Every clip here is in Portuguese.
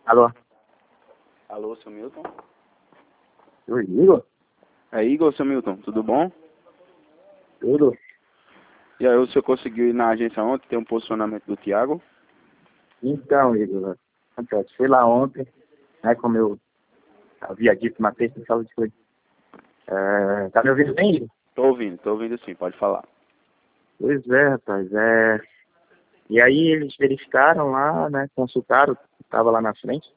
Alô? Alô, seu Milton? Oi, Igor? É Igor, seu Milton, tudo bom? Tudo? E aí, o senhor conseguiu ir na agência ontem, ter um posicionamento do Thiago? Então, Igor, acontece, fui lá ontem, né, como eu havia dito na terça, sábado foi. Tá me ouvindo bem, Igor? Tô ouvindo sim, pode falar. Pois é, rapaz, E aí eles verificaram lá, né, consultaram, estava lá na frente,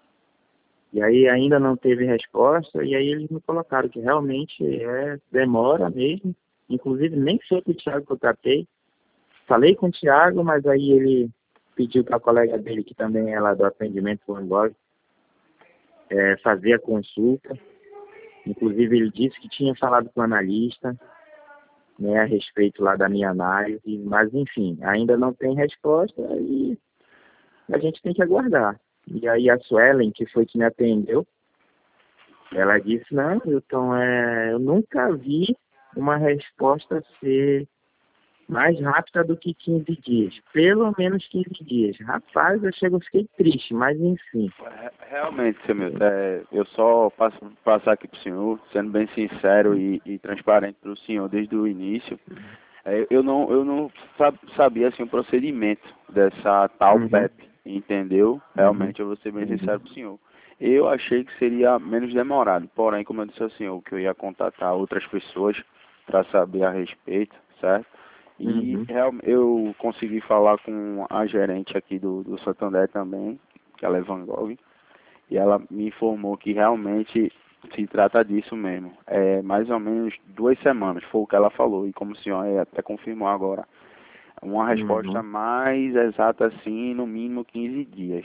e aí ainda não teve resposta, e aí eles me colocaram que realmente demora mesmo, inclusive nem foi com o Thiago que eu tratei, falei com o Thiago, mas aí ele pediu para a colega dele, que também é lá do atendimento por embora, fazer a consulta. Inclusive ele disse que tinha falado com o analista, né, a respeito lá da minha análise, mas enfim, ainda não tem resposta e a gente tem que aguardar. E aí a Suelen, que foi que me atendeu, ela disse, não, Milton, eu nunca vi uma resposta ser mais rápida do que 15 dias. Pelo menos 15 dias. Rapaz, eu fiquei triste, mas enfim. Realmente, seu Milton, eu só passo passar aqui pro senhor, sendo bem sincero e transparente pro senhor desde o início. Eu não sabia assim, o procedimento dessa tal PEP, entendeu? Realmente, eu vou ser bem sincero pro senhor. Eu achei que seria menos demorado, porém, como eu disse ao senhor, que eu ia contatar outras pessoas para saber a respeito, certo? E eu consegui falar com a gerente aqui do Santander também, que ela é Van Gogh, e ela me informou que realmente se trata disso mesmo. É mais ou menos 2 semanas, foi o que ela falou, e como o senhor até confirmou agora, uma resposta mais exata assim, no mínimo 15 dias.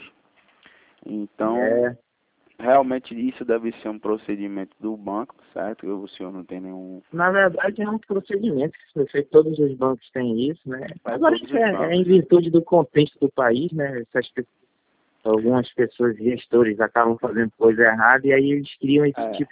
Então, realmente isso deve ser um procedimento do banco, certo? O senhor não tem nenhum... Na verdade, é um procedimento que foi feito, todos os bancos têm isso, né? Agora, Todos isso os bancos, em virtude do contexto do país, né? Algumas pessoas, gestores, acabam fazendo coisa errada e aí eles criam esse tipo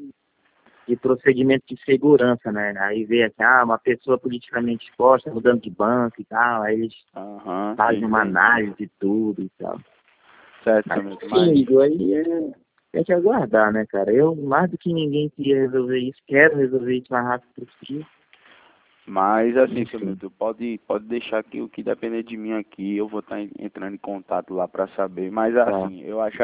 de procedimento de segurança, né? Aí vê assim, uma pessoa politicamente exposta, mudando de banco e tal, aí eles fazem uma análise de tudo e tal. Certo, Mas, sim, Igor, aí tem que aguardar, né, cara? Eu, mais do que ninguém queria resolver isso, quero resolver isso o mais rápido possível. Mas assim, seu Milton, pode deixar que o que depender de mim aqui, eu vou estar entrando em contato lá para saber. Mas assim,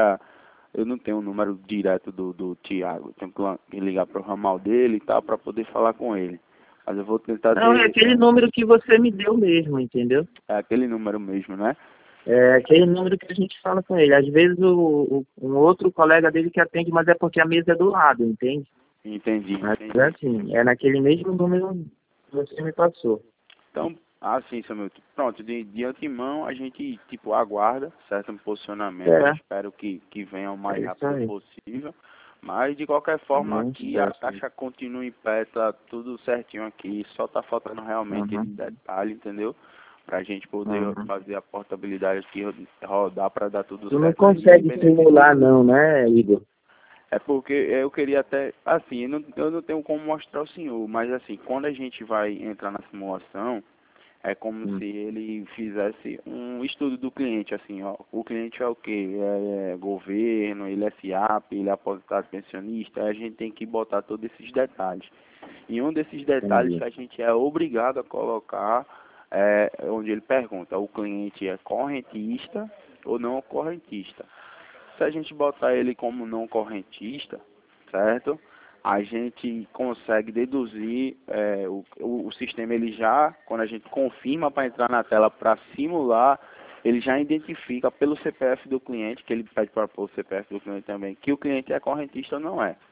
eu não tenho o número direto do Thiago, tenho que ligar pro ramal dele e tal para poder falar com ele. Mas eu vou tentar Não, é aquele número que você me deu mesmo, entendeu? É aquele número mesmo, né? É aquele número que a gente fala com ele. Às vezes um outro colega dele que atende, mas é porque a mesa é do lado, entende? Entendi. Mas assim, é naquele mesmo número que você me passou. Então, assim, seu Milton, pronto, de antemão a gente, tipo, aguarda certo posicionamento, eu espero que venha o mais rápido possível, mas de qualquer forma aqui a taxa continua em pé, tá tudo certinho aqui, só tá faltando realmente esse detalhe, entendeu? Pra gente poder fazer a portabilidade aqui rodar para dar tudo certo. Tu não consegue simular não, né, Igor? É porque eu queria até, assim, eu não tenho como mostrar ao senhor, mas assim, quando a gente vai entrar na simulação, é como se ele fizesse um estudo do cliente, assim, ó. O cliente é o quê? É governo, ele é FIAP, ele é aposentado pensionista, a gente tem que botar todos esses detalhes. E um desses detalhes que a gente é obrigado a colocar é onde ele pergunta, o cliente é correntista ou não correntista? Se a gente botar ele como não correntista, certo? A gente consegue deduzir, o sistema ele já, quando a gente confirma para entrar na tela para simular, ele já identifica pelo CPF do cliente, que ele pede para pôr o CPF do cliente também, que o cliente é correntista ou não é.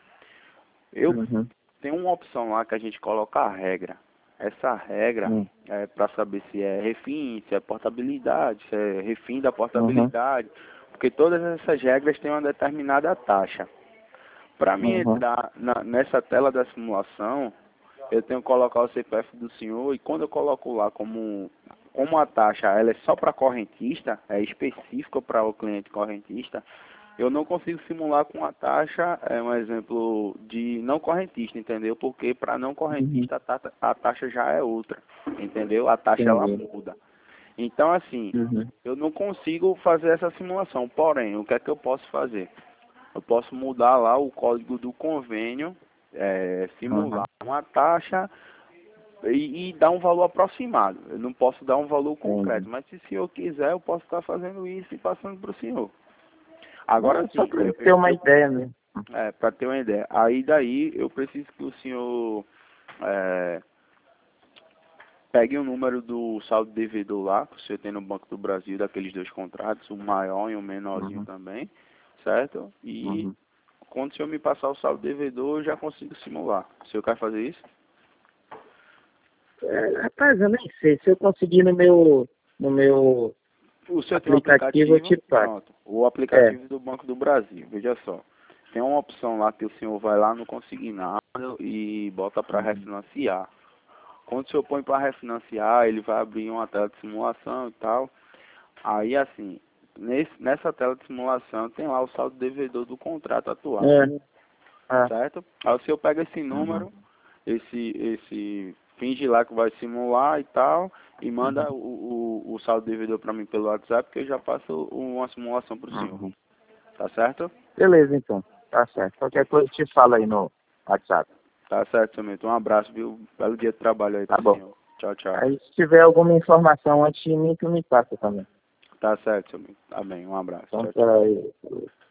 Eu tenho uma opção lá que a gente coloca a regra. Essa regra é para saber se é refim, se é portabilidade, se é refim da portabilidade, porque todas essas regras têm uma determinada taxa. Para mim entrar nessa tela da simulação, eu tenho que colocar o CPF do senhor e quando eu coloco lá como a taxa ela é só para correntista, é específica para o cliente correntista, eu não consigo simular com a taxa, um exemplo de não correntista, entendeu? Porque para não correntista a taxa já é outra, entendeu? A taxa ela muda. Então, assim, Uhum. eu não consigo fazer essa simulação. Porém, o que é que eu posso fazer? Eu posso mudar lá o código do convênio, Uhum. simular uma taxa e dar um valor aproximado. Eu não posso dar um valor Entendi. concreto, mas se o senhor quiser, eu posso estar fazendo isso e passando para o senhor. Agora Não, só sim, para ter uma ideia mesmo. para ter uma ideia. Aí daí eu preciso que o senhor é, pegue o número do saldo devedor lá, que o senhor tem no Banco do Brasil, daqueles dois contratos, o maior e o menorzinho Uhum. também, certo? E Uhum. quando o senhor me passar o saldo devedor, eu já consigo simular. O senhor quer fazer isso? Rapaz, eu nem sei. Se eu conseguir no meu O senhor tem um aplicativo, eu aplicativo, te passo. pronto, o É. aplicativo do Banco do Brasil, veja só. Tem uma opção lá que o senhor vai lá no consignado e bota para Uhum. refinanciar. Quando o senhor põe para refinanciar, ele vai abrir uma tela de simulação e tal. Aí, assim, nessa tela de simulação tem lá o saldo devedor do contrato atual, É. Ah. certo? Aí o senhor pega esse Uhum. número, esse finge lá que vai simular e tal, e manda Uhum. o saldo devedor para mim pelo WhatsApp, que eu já faço uma simulação para o senhor. Uhum. Tá certo? Beleza, então. Tá certo. Qualquer coisa eu te falo aí no WhatsApp. Tá certo, seu Milton. Um abraço, viu? Belo dia de trabalho aí Tá pro bom. senhor. Tchau, tchau. Aí, se tiver alguma informação antes de mim, tu me passa também. Tá certo, seu Milton. Tá bem, um abraço. Então, Tchau, tchau. peraí.